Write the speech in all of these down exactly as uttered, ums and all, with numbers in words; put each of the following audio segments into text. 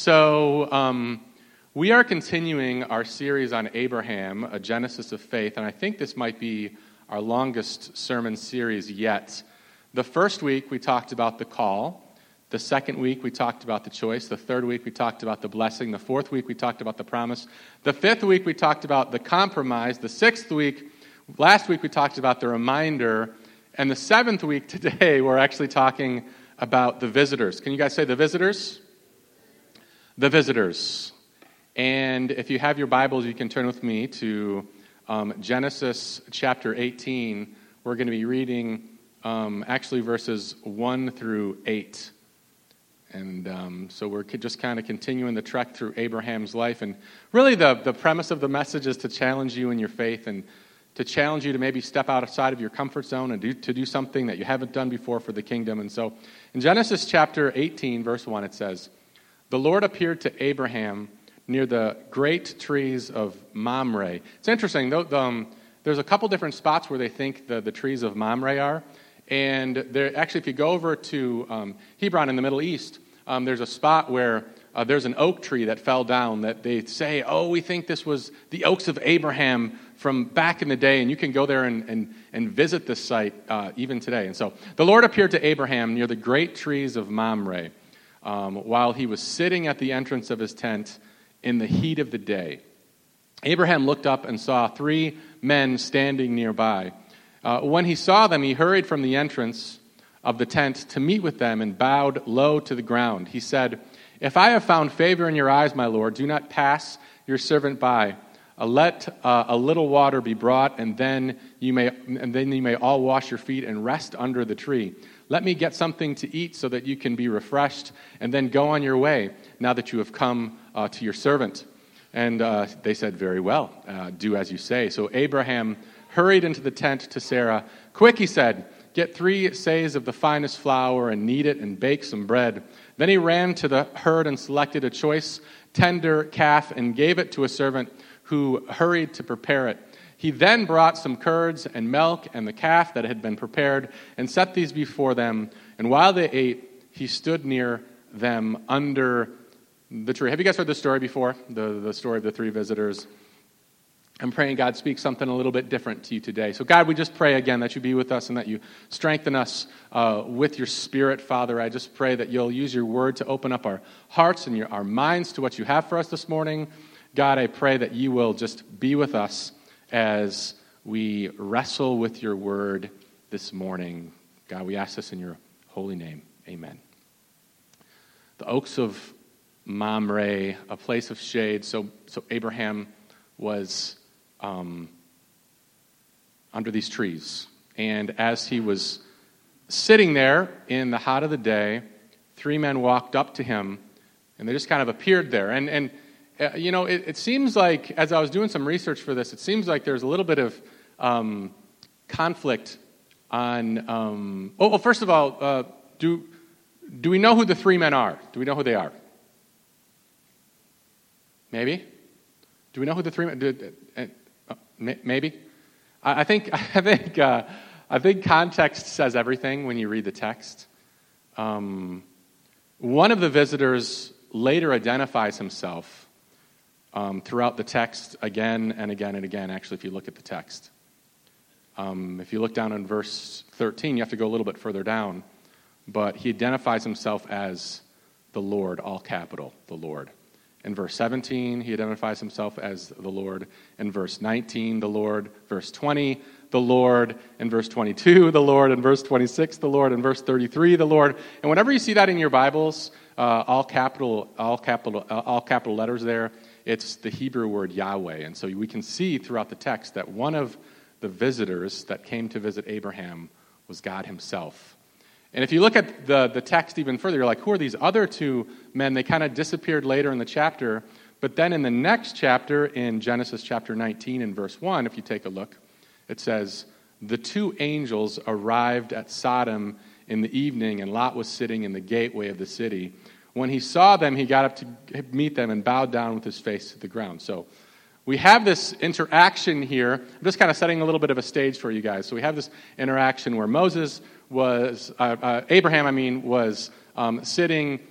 So um, we are continuing our series on Abraham, a Genesis of faith, and I think this might be our longest sermon series yet. The first week we talked about the call. The second week we talked about the choice. The third week we talked about the blessing. The fourth week we talked about the promise. The fifth week we talked about the compromise. The sixth week, last week we talked about the reminder. And the seventh week today we're actually talking about the visitors. Can you guys say the visitors? The visitors. And if you have your Bibles, you can turn with me to um, Genesis chapter eighteen. We're going to be reading um, actually verses one through eight. And um, so we're just kind of continuing the trek through Abraham's life. And really the, the premise of the message is to challenge you in your faith and to challenge you to maybe step outside of your comfort zone and do, to do something that you haven't done before for the kingdom. And so in Genesis chapter eighteen, verse one, it says, "The Lord appeared to Abraham near the great trees of Mamre." It's interesting, though, the, um, there's a couple different spots where they think the, the trees of Mamre are. And there, actually, if you go over to um, Hebron in the Middle East, um, there's a spot where uh, there's an oak tree that fell down that they say, oh, we think this was the oaks of Abraham from back in the day. And you can go there and, and, and visit this site uh, even today. And so the Lord appeared to Abraham near the great trees of Mamre um, while he was sitting at the entrance of his tent in the heat of the day. Abraham looked up and saw three men standing nearby. Uh, when he saw them, he hurried from the entrance of the tent to meet with them and bowed low to the ground. He said, "If I have found favor in your eyes, my Lord, do not pass your servant by. Uh, let uh, a little water be brought, and then you may and then you may all wash your feet and rest under the tree. Let me get something to eat so that you can be refreshed, and then go on your way, now that you have come uh, to your servant." And uh, they said, "Very well, uh, do as you say." So Abraham hurried into the tent to Sarah. "Quick," he said, "get three seahs of the finest flour and knead it and bake some bread." Then he ran to the herd and selected a choice, tender calf and gave it to a servant who hurried to prepare it. He then brought some curds and milk and the calf that had been prepared and set these before them. And while they ate, he stood near them under the tree. Have you guys heard this story before? The, the story of the three visitors. I'm praying God speaks something a little bit different to you today. So God, we just pray again that you be with us and that you strengthen us uh, with your Spirit, Father. I just pray that you'll use your word to open up our hearts and your, our minds to what you have for us this morning. God, I pray that you will just be with us as we wrestle with your word this morning. God, we ask this in your holy name. Amen. The oaks of Mamre, a place of shade. So, so Abraham was um, under these trees. And as he was sitting there in the hot of the day, three men walked up to him, and they just kind of appeared there. And, and uh, you know, it, it seems like, as I was doing some research for this, it seems like there's a little bit of um, conflict on... Um, oh, well, first of all, uh, do, do we know who the three men are? Do we know who they are? Maybe? Do we know who the three men? Do, uh, uh, maybe. I, I think. I think. Uh, I think context says everything when you read the text. Um, one of the visitors later identifies himself um, throughout the text again and again and again. Actually, if you look at the text, um, if you look down in verse thirteen, you have to go a little bit further down. But he identifies himself as the Lord, all capital, the Lord. In verse seventeen, he identifies himself as the Lord. In verse nineteen, the Lord. Verse twenty, the Lord. In verse twenty-two, the Lord. In verse twenty-six, the Lord. In verse thirty-three, the Lord. And whenever you see that in your Bibles, uh, all capital, all capital, uh, all capital letters there, it's the Hebrew word Yahweh. And so we can see throughout the text that one of the visitors that came to visit Abraham was God himself. And if you look at the, the text even further, you're like, who are these other two men? They kind of disappeared later in the chapter. But then in the next chapter, in Genesis chapter nineteen and verse one, if you take a look, it says, "The two angels arrived at Sodom in the evening, and Lot was sitting in the gateway of the city. When he saw them, he got up to meet them and bowed down with his face to the ground." So we have this interaction here. I'm just kind of setting a little bit of a stage for you guys. So we have this interaction where Moses was, uh, uh, Abraham, I mean, was um, sitting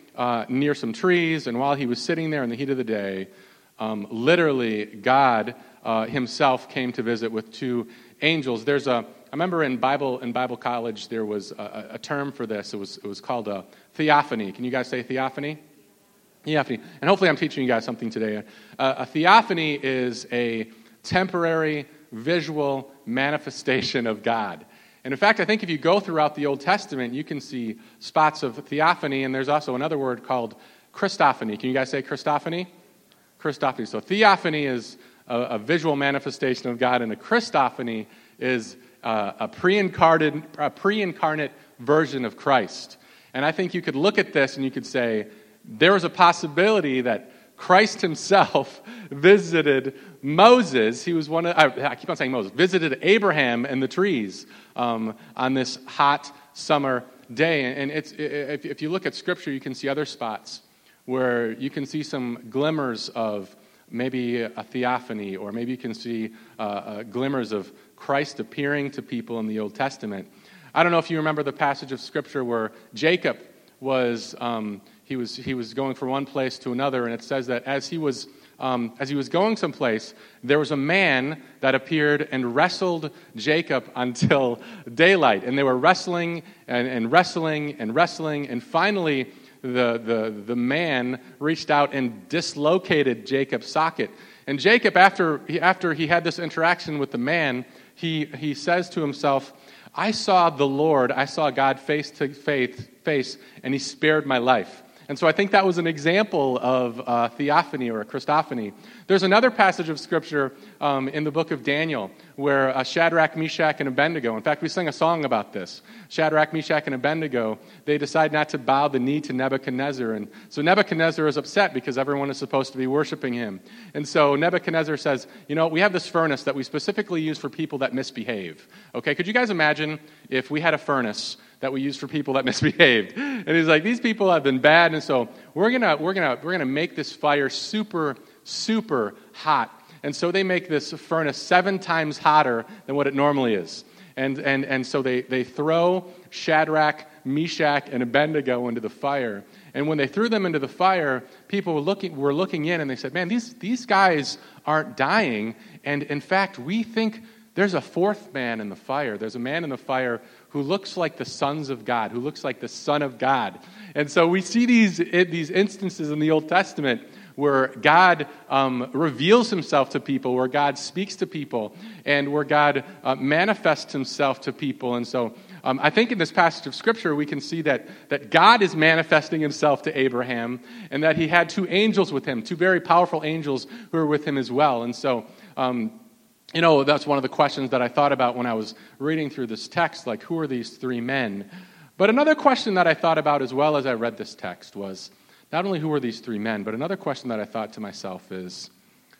uh, near some trees, and while he was sitting there in the heat of the day, um, literally God uh, himself came to visit with two angels. There's a, I remember in Bible in Bible college there was a, a term for this. It was it was called a theophany. Can you guys say theophany? Theophany. And hopefully I'm teaching you guys something today. Uh, a theophany is a temporary visual manifestation of God. And in fact, I think if you go throughout the Old Testament, you can see spots of theophany, and there's also another word called Christophany. Can you guys say Christophany? Christophany. So theophany is a, a visual manifestation of God, and a Christophany is uh, a pre-incarnate, a pre-incarnate version of Christ. And I think you could look at this and you could say, there was a possibility that Christ himself visited Moses. He was one of, I keep on saying Moses, visited Abraham and the trees um, on this hot summer day. And it's if, if you look at Scripture, you can see other spots where you can see some glimmers of maybe a theophany, or maybe you can see uh, uh, glimmers of Christ appearing to people in the Old Testament. I don't know if you remember the passage of Scripture where Jacob was... Um, He was he was going from one place to another, and it says that as he was um, as he was going someplace, there was a man that appeared and wrestled Jacob until daylight, and they were wrestling and, and wrestling and wrestling, and finally the the the man reached out and dislocated Jacob's socket. And Jacob, after he, after he had this interaction with the man, he he says to himself, "I saw the Lord, I saw God face to face, face, and He spared my life." And so I think that was an example of uh, theophany or a Christophany. There's another passage of Scripture um, in the book of Daniel where uh, Shadrach, Meshach, and Abednego, in fact, we sang a song about this. Shadrach, Meshach, and Abednego, they decide not to bow the knee to Nebuchadnezzar. And so Nebuchadnezzar is upset because everyone is supposed to be worshiping him. And so Nebuchadnezzar says, you know, we have this furnace that we specifically use for people that misbehave. Okay, could you guys imagine if we had a furnace that we use for people that misbehaved? And he's like, these people have been bad, and so we're gonna we're gonna we're gonna make this fire super super hot. And so they make this furnace seven times hotter than what it normally is. And and and so they they throw Shadrach, Meshach, and Abednego into the fire. And when they threw them into the fire, people were looking were looking in, and they said, "Man, these these guys aren't dying. And in fact, we think there's a fourth man in the fire. There's a man in the fire who looks like the sons of God, who looks like the Son of God." And so we see these these instances in the Old Testament where God um, reveals himself to people, where God speaks to people, and where God uh, manifests himself to people. And so um, I think in this passage of Scripture we can see that, that God is manifesting himself to Abraham, and that he had two angels with him, two very powerful angels who were with him as well. And so um, You know, that's one of the questions that I thought about when I was reading through this text, like, who are these three men? But another question that I thought about as well as I read this text was, not only who are these three men, but another question that I thought to myself is,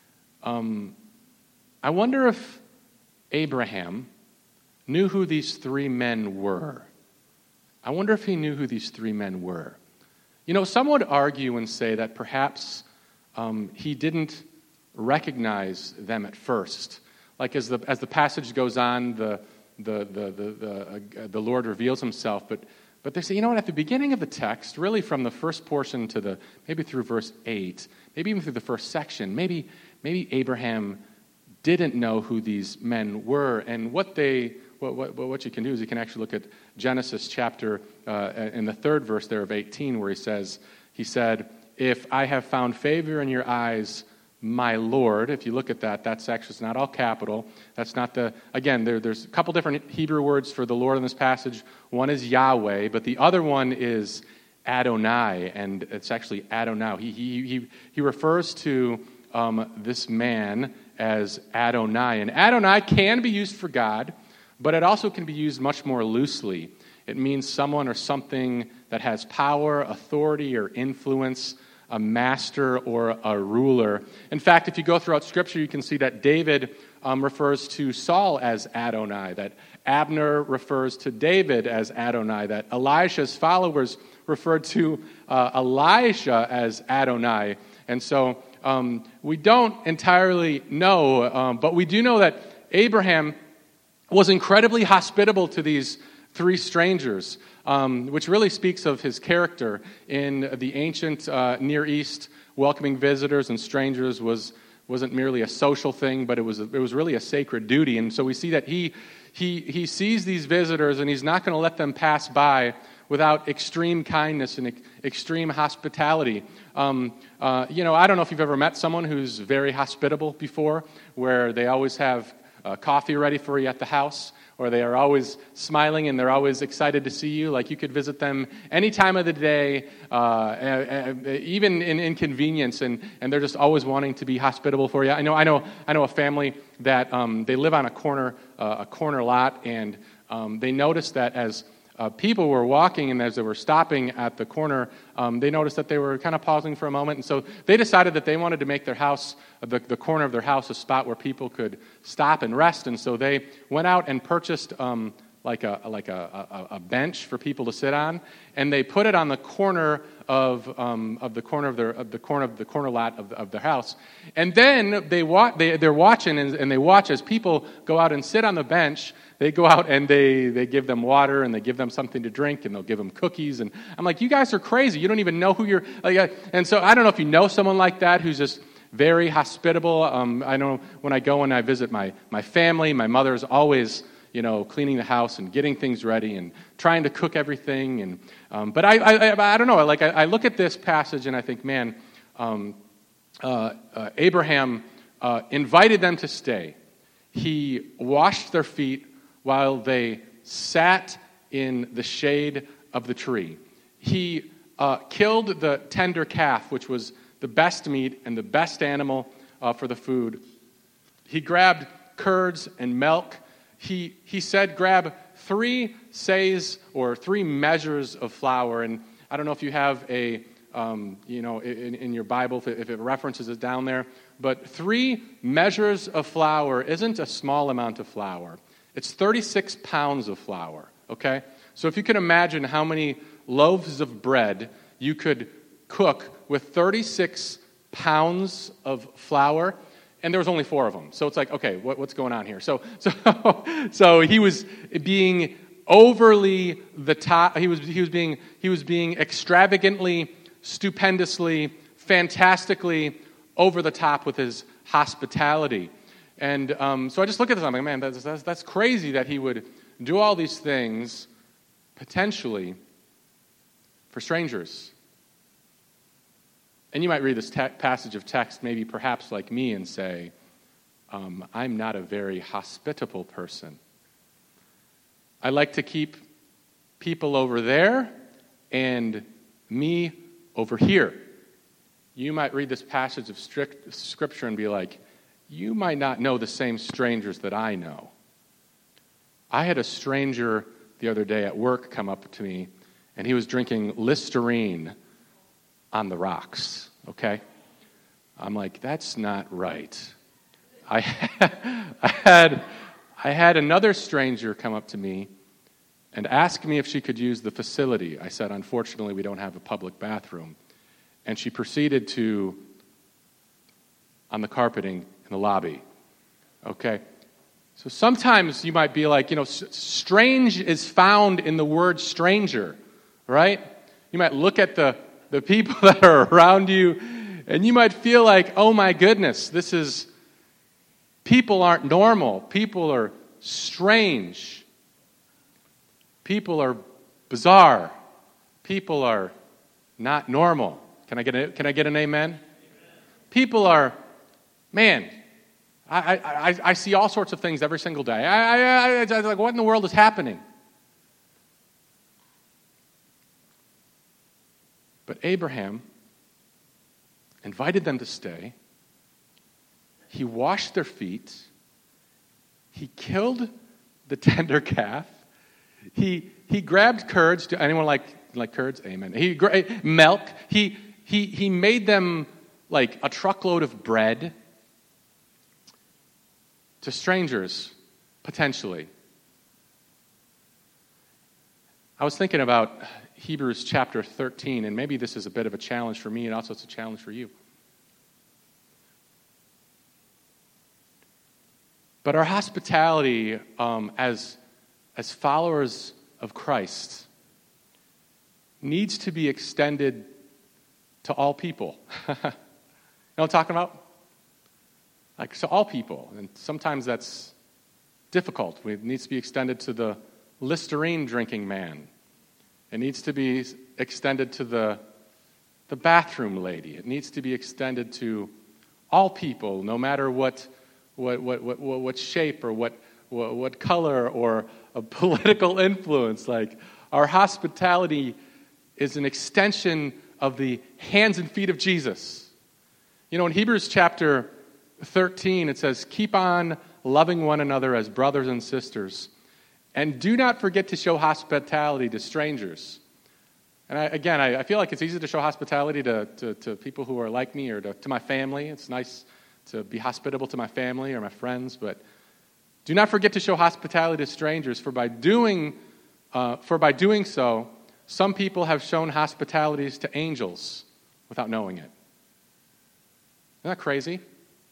um, I wonder if Abraham knew who these three men were. I wonder if he knew who these three men were. You know, some would argue and say that perhaps um, he didn't recognize them at first. Like as the as the passage goes on, the the the the the, uh, the Lord reveals himself. But but they say, you know what? At the beginning of the text, really from the first portion to the maybe through verse eight, maybe even through the first section, maybe maybe Abraham didn't know who these men were, and what they what what what you can do is you can actually look at Genesis chapter uh, in the third verse there of eighteen, where he says he said, "If I have found favor in your eyes, my Lord." If you look at that, that's actually, it's not all capital. That's not the, again, there, there's a couple different Hebrew words for the Lord in this passage. One is Yahweh, but the other one is Adonai, and it's actually Adonai. He he he, he refers to um, this man as Adonai. And Adonai can be used for God, but it also can be used much more loosely. It means someone or something that has power, authority, or influence, a master or a ruler. In fact, if you go throughout Scripture, you can see that David um, refers to Saul as Adonai, that Abner refers to David as Adonai, that Elisha's followers referred to uh, Elisha as Adonai. And so um, we don't entirely know, um, but we do know that Abraham was incredibly hospitable to these three strangers, um, which really speaks of his character. In the ancient uh, Near East, welcoming visitors and strangers was, wasn't merely a social thing, but it was, it was really a sacred duty. And so we see that he, he, he sees these visitors, and he's not going to let them pass by without extreme kindness and ex- extreme hospitality. Um, uh, you know, I don't know if you've ever met someone who's very hospitable before, where they always have uh, coffee ready for you at the house, or they are always smiling and they're always excited to see you. Like you could visit them any time of the day, uh, even in inconvenience, and, and they're just always wanting to be hospitable for you. I know, I know, I know a family that um, they live on a corner, uh, a corner lot, and um, they noticed that as Uh, people were walking, and as they were stopping at the corner, um, they noticed that they were kind of pausing for a moment, and so they decided that they wanted to make their house, the, the corner of their house, a spot where people could stop and rest, and so they went out and purchased um, like a like a, a, a bench for people to sit on, and they put it on the corner of um, of the corner of their of the corner of the corner lot of, the, of their house, and then they wa- they they're watching and, and they watch as people go out and sit on the bench. They go out and they, they give them water and they give them something to drink and they'll give them cookies. And I'm like, you guys are crazy. You don't even know who you're... Like, uh, and so I don't know if you know someone like that who's just very hospitable. Um, I know when I go and I visit my, my family, my mother's always, you know, cleaning the house and getting things ready and trying to cook everything. And um, But I, I I don't know. Like I, I look at this passage and I think, man, um, uh, uh, Abraham uh, invited them to stay. He washed their feet while they sat in the shade of the tree. He uh, killed the tender calf, which was the best meat and the best animal uh, for the food. He grabbed curds and milk. He he said, grab three seahs or three measures of flour. And I don't know if you have a, um, you know, in, in your Bible, if it, if it references it down there, but three measures of flour isn't a small amount of flour. It's thirty-six pounds of flour, okay? So if you can imagine how many loaves of bread you could cook with thirty-six pounds of flour, and there was only four of them. So it's like, okay, what, what's going on here? So, so, so he was being overly the top. He was he was being he was being extravagantly, stupendously, fantastically over the top with his hospitality. And um, so I just look at this, I'm like, man, that's, that's, that's crazy that he would do all these things, potentially, for strangers. And you might read this te- passage of text, maybe perhaps like me, and say, um, I'm not a very hospitable person. I like to keep people over there and me over here. You might read this passage of strict Scripture and be like, you might not know the same strangers that I know. I had a stranger the other day at work come up to me, and he was drinking Listerine on the rocks, okay? I'm like, that's not right. I I had, I had another stranger come up to me and ask me if she could use the facility. I said, unfortunately, we don't have a public bathroom. And she proceeded to, on the carpeting, in the lobby, okay? So sometimes you might be like, you know, strange is found in the word stranger, right? You might look at the, the people that are around you, and you might feel like, oh my goodness, this is, people aren't normal. People are strange. People are bizarre. People are not normal. Can I get a, can I get an amen? Amen. People are, man, I, I, I see all sorts of things every single day. I, I, I, I like, what in the world is happening? But Abraham invited them to stay. He washed their feet. He killed the tender calf. He he grabbed curds. Do anyone like like curds? Amen. He milk. He he he made them like a truckload of bread. To strangers, potentially. I was thinking about Hebrews chapter thirteen, and maybe this is a bit of a challenge for me, and also it's a challenge for you. But our hospitality um, as, as followers of Christ needs to be extended to all people. You know what I'm talking about? Like, to all people. And sometimes that's difficult. It needs to be extended to the Listerine drinking man. It needs to be extended to the, the bathroom lady. It needs to be extended to all people, no matter what what what what, what shape or what, what what color or a political influence. Like, our hospitality is an extension of the hands and feet of Jesus. You know, in Hebrews chapter thirteen, it says, "Keep on loving one another as brothers and sisters, and do not forget to show hospitality to strangers." And I, again, I, I feel like it's easy to show hospitality to, to, to people who are like me or to, to my family. It's nice to be hospitable to my family or my friends, but do not forget to show hospitality to strangers, for by doing, uh, for by doing so, some people have shown hospitalities to angels without knowing it. Isn't that crazy?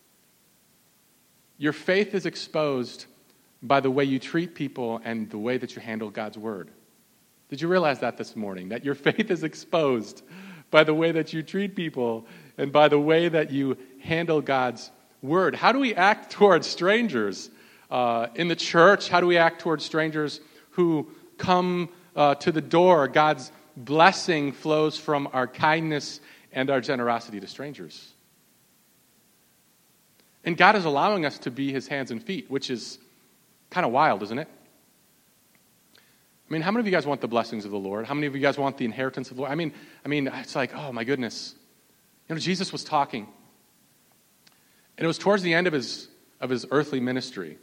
Your faith is exposed by the way you treat people and the way that you handle God's word. Did you realize that this morning? That your faith is exposed by the way that you treat people and by the way that you handle God's word. How do we act towards strangers uh, in the church? How do we act towards strangers who come uh, to the door? God's blessing flows from our kindness and our generosity to strangers. And God is allowing us to be his hands and feet, which is kind of wild, isn't it? I mean, how many of you guys want the blessings of the Lord? How many of you guys want the inheritance of the Lord? I mean, I mean, it's like, oh my goodness. You know, Jesus was talking. And it was towards the end of his of his earthly ministry.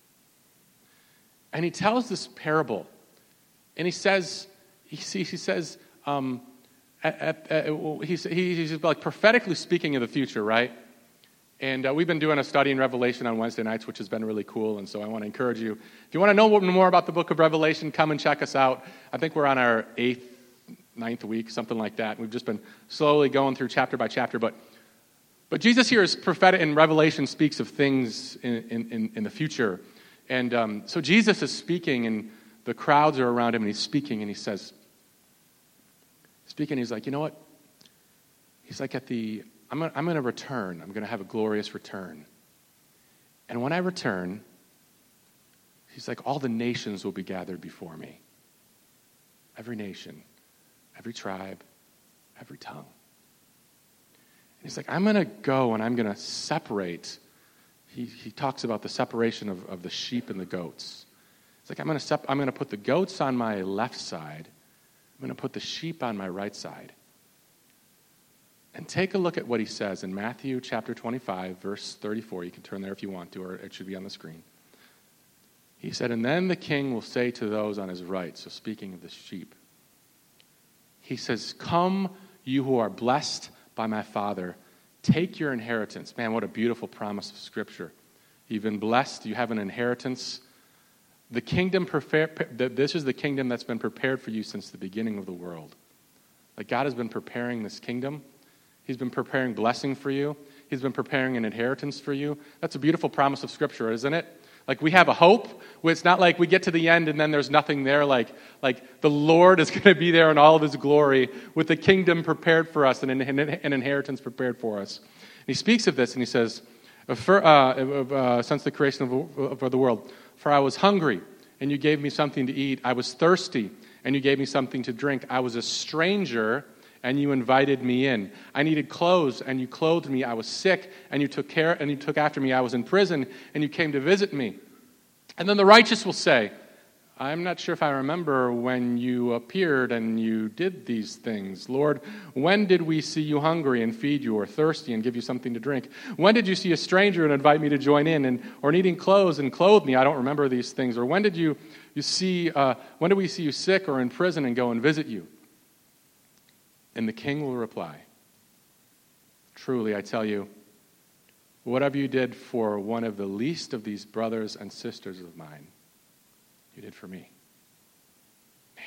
And he tells this parable. And he says, he, he says, um, at, at, at, he's, he's like prophetically speaking of the future, right? And uh, we've been doing a study in Revelation on Wednesday nights, which has been really cool. And so I want to encourage you. If you want to know more about the book of Revelation, come and check us out. I think we're on our eighth, ninth week, something like that. We've just been slowly going through chapter by chapter. But but Jesus here is prophetic, and Revelation speaks of things in, in, in the future. And um, so Jesus is speaking, and the crowds are around him, and he's speaking, and he says, speaking, he's like, you know what? He's like, at the... I'm going I'm to return. I'm going to have a glorious return. And when I return, he's like, all the nations will be gathered before me. Every nation, every tribe, every tongue. And he's like, I'm going to go and I'm going to separate. He, he talks about the separation of, of the sheep and the goats. It's like, I'm going to sep- I'm going to put the goats on my left side. I'm going to put the sheep on my right side. And take a look at what he says in Matthew chapter twenty-five, verse thirty-four. You can turn there if you want to, or it should be on the screen. He said, and then the king will say to those on his right, so speaking of the sheep, he says, come, you who are blessed by my Father, take your inheritance. Man, what a beautiful promise of Scripture. You've been blessed, you have an inheritance. The kingdom, this is the kingdom that's been prepared for you since the beginning of the world. Like, God has been preparing this kingdom. He's been preparing blessing for you. He's been preparing an inheritance for you. That's a beautiful promise of Scripture, isn't it? Like, we have a hope. It's not like we get to the end and then there's nothing there. Like, like the Lord is going to be there in all of his glory with the kingdom prepared for us and an, an inheritance prepared for us. And he speaks of this and he says, for, uh, uh, since the creation of, of the world, for I was hungry and you gave me something to eat. I was thirsty and you gave me something to drink. I was a stranger and you invited me in. I needed clothes, and you clothed me. I was sick, and you took care, and you took after me. I was in prison, and you came to visit me. And then the righteous will say, I'm not sure if I remember when you appeared and you did these things. Lord, when did we see you hungry and feed you, or thirsty and give you something to drink? When did you see a stranger and invite me to join in, and or needing clothes and clothe me? I don't remember these things. Or when did you you see? Uh, when did we see you sick or in prison and go and visit you? And the king will reply, truly, I tell you, whatever you did for one of the least of these brothers and sisters of mine, you did for me. Man.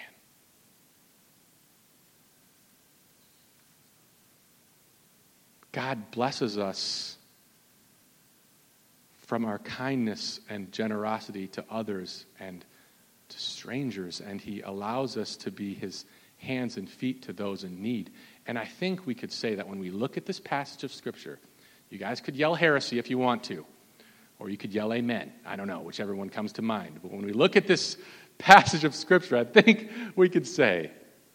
God blesses us from our kindness and generosity to others and to strangers, and he allows us to be his hands and feet to those in need. And I think we could say that when we look at this passage of Scripture, you guys could yell heresy if you want to, or you could yell amen. I don't know, whichever one comes to mind. But when we look at this passage of Scripture, I think we could say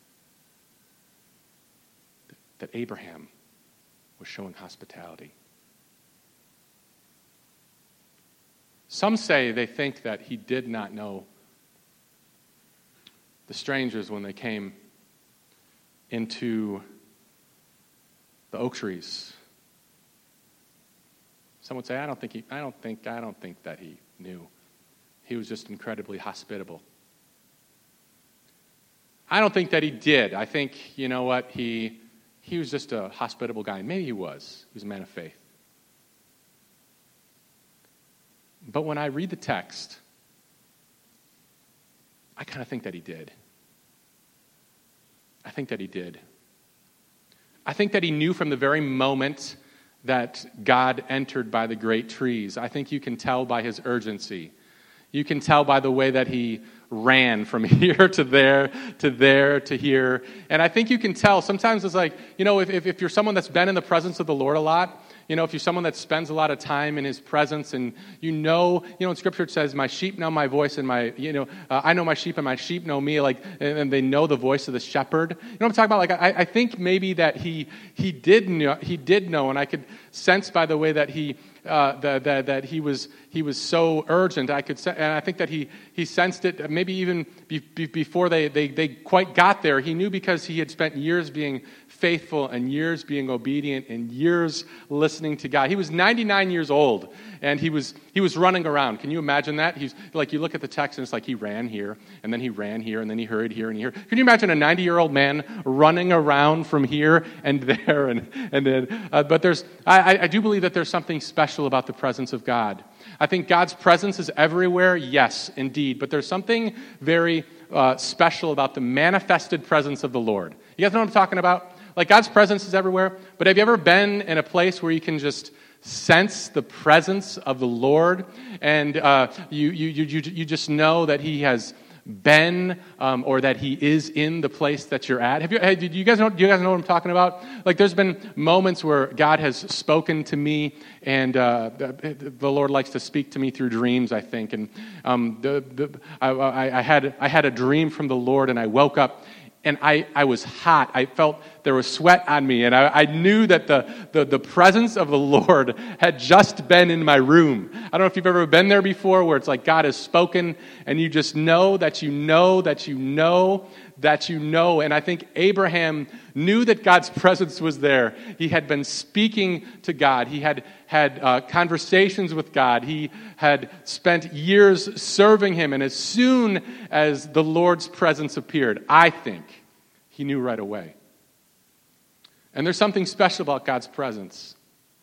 that Abraham was showing hospitality. Some say they think that he did not know the strangers when they came into the oak trees. Some would say, I don't think he, I don't think, I don't think that he knew. He was just incredibly hospitable. I don't think that he did. I think, you know what, he he was just a hospitable guy. Maybe he was. He was a man of faith. But when I read the text, I kind of think that he did. I think that he did. I think that he knew from the very moment that God entered by the great trees. I think you can tell by his urgency. You can tell by the way that he ran from here to there, to there, to here. And I think you can tell. Sometimes it's like, you know, if, if, if you're someone that's been in the presence of the Lord a lot, you know, if you're someone that spends a lot of time in his presence and you know, you know, in Scripture it says, my sheep know my voice and my, you know, uh, I know my sheep and my sheep know me, like, and, and they know the voice of the shepherd. You know what I'm talking about? Like, I, I think maybe that he he did know, he did know, and I could sense by the way that he, uh, that, that that he was he was so urgent. I could, and I think that he he sensed it maybe even be, be, before they, they they quite got there. He knew because he had spent years being faithful and years being obedient and years listening to God. He was ninety-nine years old, and he was he was running around. Can you imagine that? He's like, you look at the text and it's like he ran here, and then he ran here, and then he hurried here and here. Can you imagine a ninety-year-old man running around from here and there and and then? Uh, but there's I, I do believe that there's something special about the presence of God. I think God's presence is everywhere, yes, indeed, but there's something very uh, special about the manifested presence of the Lord. You guys know what I'm talking about? Like, God's presence is everywhere, but have you ever been in a place where you can just sense the presence of the Lord, and uh, you, you you you just know that He has been, um, or that He is in the place that you're at? Have you? Hey, do you guys know? Do you guys know what I'm talking about? Like, there's been moments where God has spoken to me, and uh, the, the Lord likes to speak to me through dreams, I think. And um, the, the, I, I, I had I had a dream from the Lord, and I woke up. And I, I was hot. I felt there was sweat on me. And I, I knew that the, the, the presence of the Lord had just been in my room. I don't know if you've ever been there before where it's like God has spoken and you just know that you know that you know that you know. And I think Abraham knew that God's presence was there. He had been speaking to God. He had had uh, conversations with God. He had spent years serving Him. And as soon as the Lord's presence appeared, I think he knew right away. And there's something special about God's presence.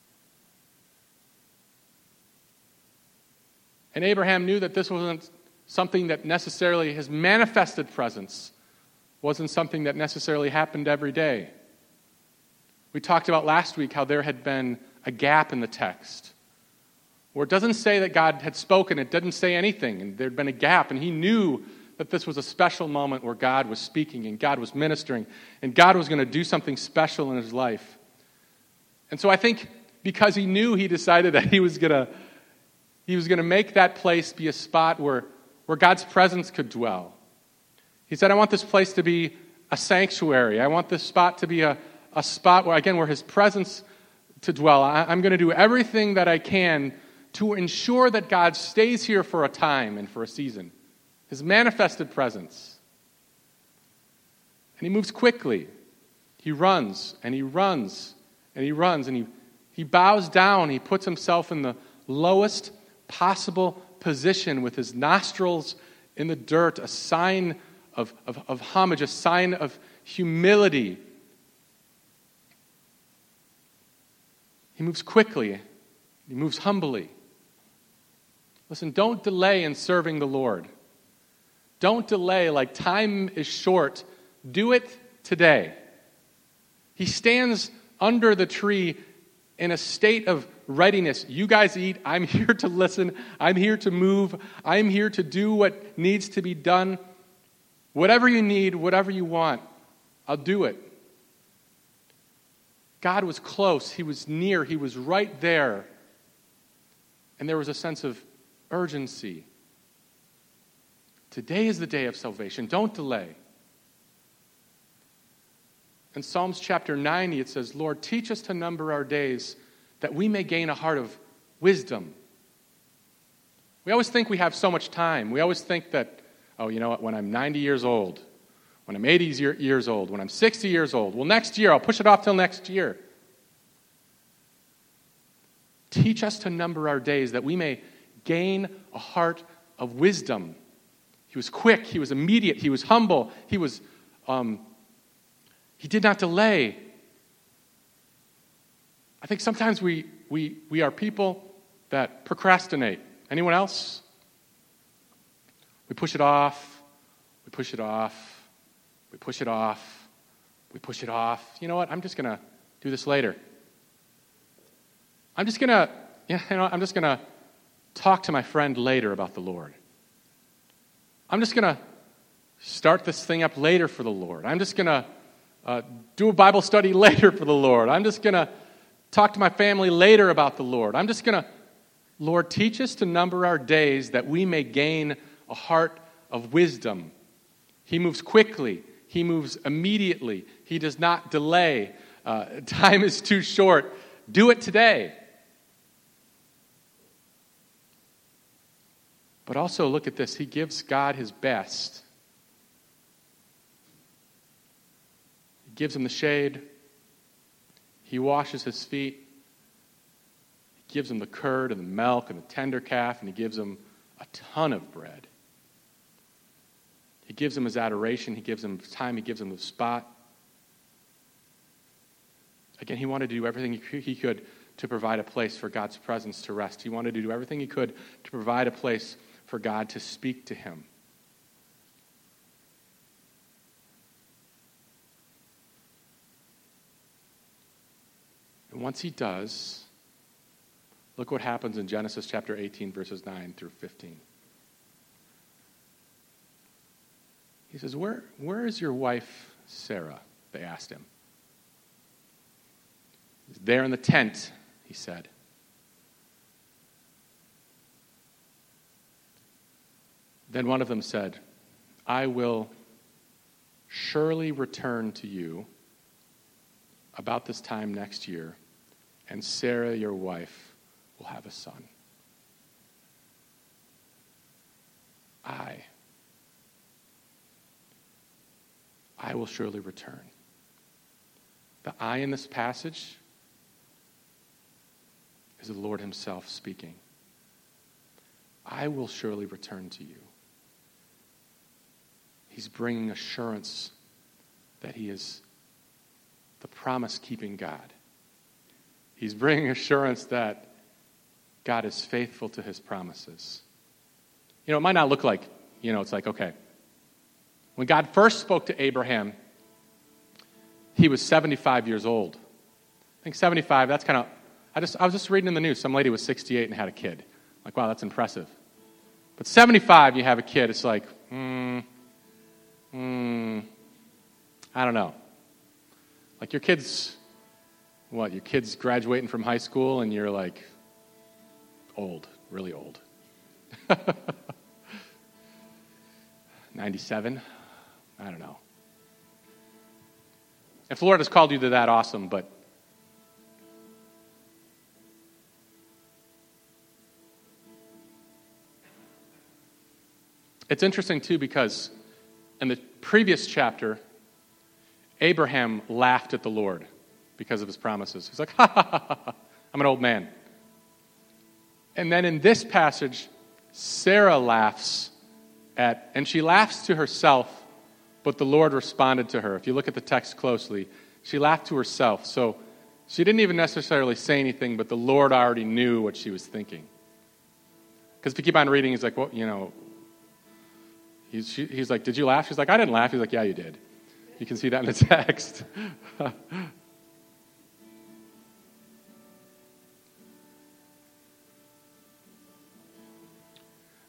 And Abraham knew that this wasn't something that necessarily, his manifested presence wasn't something that necessarily happened every day. We talked about last week how there had been a gap in the text where it doesn't say that God had spoken, it didn't say anything, and there had been a gap, and he knew that this was a special moment where God was speaking and God was ministering and God was going to do something special in his life. And so I think because he knew, he decided that he was going to he was going to make that place be a spot where, where God's presence could dwell. He said, I want this place to be a sanctuary. I want this spot to be a, a spot where, again, where his presence to dwell. I, I'm going to do everything that I can to ensure that God stays here for a time and for a season. His manifested presence. And he moves quickly. He runs, and he runs, and he runs, and he, he bows down. He puts himself in the lowest possible position with his nostrils in the dirt, a sign Of, of, of homage, a sign of humility. He moves quickly. He moves humbly. Listen, don't delay in serving the Lord. Don't delay, like time is short. Do it today. He stands under the tree in a state of readiness. You guys eat. I'm here to listen. I'm here to move. I'm here to do what needs to be done. Whatever you need, whatever you want, I'll do it. God was close. He was near. He was right there. And there was a sense of urgency. Today is the day of salvation. Don't delay. In Psalms chapter ninety, it says, Lord, teach us to number our days that we may gain a heart of wisdom. We always think we have so much time. We always think that, oh, you know what, when I'm ninety years old, when I'm eighty years old, when I'm sixty years old, well, next year, I'll push it off till next year. Teach us to number our days that we may gain a heart of wisdom. He was quick. He was immediate. He was humble. He was, um, he did not delay. I think sometimes we, we, we are people that procrastinate. Anyone else? We push it off. We push it off. We push it off. We push it off. You know what? I'm just going to do this later. I'm just going to, you know, I'm just going to talk to my friend later about the Lord. I'm just going to start this thing up later for the Lord. I'm just going to uh, do a Bible study later for the Lord. I'm just going to talk to my family later about the Lord. I'm just going to, Lord, teach us to number our days that we may gain a heart of wisdom. He moves quickly. He moves immediately. He does not delay. Uh, time is too short. Do it today. But also look at this. He gives God his best. He gives him the shade. He washes his feet. He gives him the curd and the milk and the tender calf, and he gives him a ton of bread. He gives him his adoration. He gives him time. He gives him the spot. Again, he wanted to do everything he could to provide a place for God's presence to rest. He wanted to do everything he could to provide a place for God to speak to him. And once he does, look what happens in Genesis chapter eighteen, verses nine through fifteen. He says, Where, where is your wife, Sarah? They asked him. He's there in the tent, he said. Then one of them said, I will surely return to you about this time next year, and Sarah, your wife, will have a son. I, I will surely return. The I in this passage is the Lord himself speaking. I will surely return to you. He's bringing assurance that he is the promise-keeping God. He's bringing assurance that God is faithful to his promises. You know, it might not look like, you know, it's like, okay, when God first spoke to Abraham, he was seventy-five years old. I think seventy-five, that's kind of, I just I was just reading in the news, some lady was sixty-eight and had a kid. Like, wow, that's impressive. But seventy-five, you have a kid, it's like, hmm, hmm, I don't know. Like your kid's, what, your kid's graduating from high school and you're like old, really old. ninety-seven? I don't know. If the Lord has called you to that, awesome, but it's interesting, too, because in the previous chapter, Abraham laughed at the Lord because of his promises. He's like, ha, ha, ha, ha, I'm an old man. And then in this passage, Sarah laughs at, and she laughs to herself, but the Lord responded to her. If you look at the text closely, she laughed to herself. So she didn't even necessarily say anything, but the Lord already knew what she was thinking. Because if you keep on reading, he's like, well, you know, He's, she, he's like, did you laugh? She's like, I didn't laugh. He's like, yeah, you did. You can see that in the text.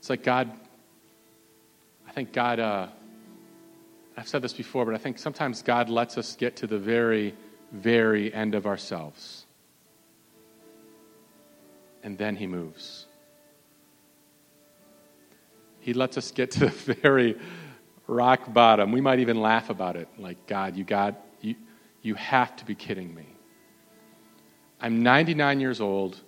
It's like God, I think God, uh, I've said this before, but I think sometimes God lets us get to the very, very end of ourselves. And then he moves. He lets us get to the very rock bottom. We might even laugh about it. Like, God, you got, you, you have to be kidding me. I'm ninety-nine years old.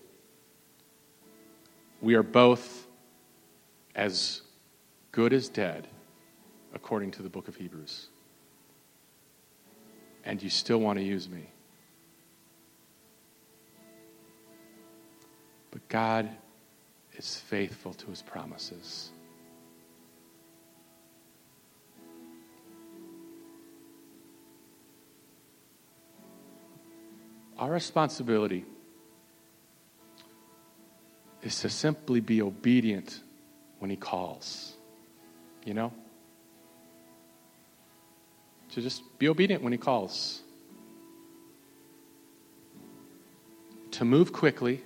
We are both as good as dead, according to the book of Hebrews. And you still want to use me. But God is faithful to his promises. Our responsibility is to simply be obedient when he calls. You know? To just be obedient when he calls. To move quickly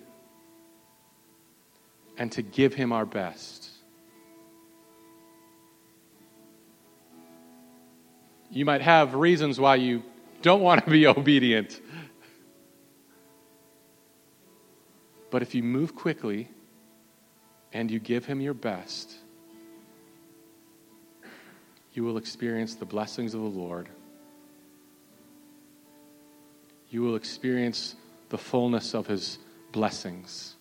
and to give him our best. You might have reasons why you don't want to be obedient. But if you move quickly and you give him your best, you will experience the blessings of the Lord. You will experience the fullness of his blessings.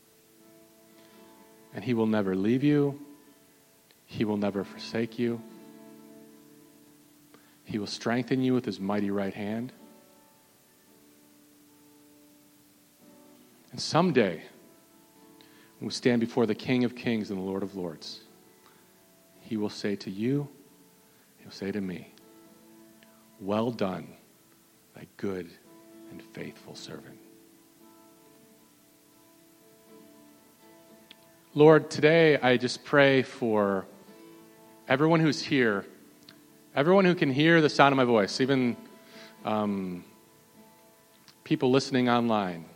And he will never leave you. He will never forsake you. He will strengthen you with his mighty right hand. And someday, when we stand before the King of Kings and the Lord of Lords, he will say to you, he'll say to me, "Well done, thy good and faithful servant." Lord, today I just pray for everyone who's here, everyone who can hear the sound of my voice, even um, people listening online.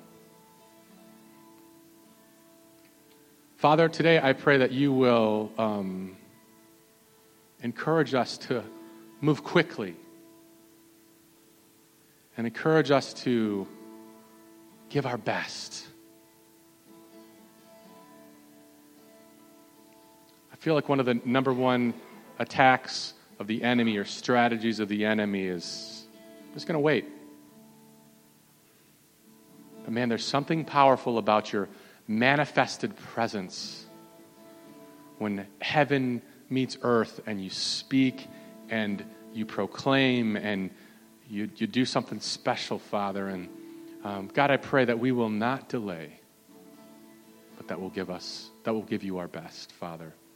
Father, today I pray that you will um, encourage us to move quickly and encourage us to give our best. I feel like one of the number one attacks of the enemy or strategies of the enemy is just going to wait. But man, there's something powerful about your manifested presence when heaven meets earth and you speak and you proclaim and you, you do something special, Father. And um, God, I pray that we will not delay, but that will give us, that will give you our best, Father.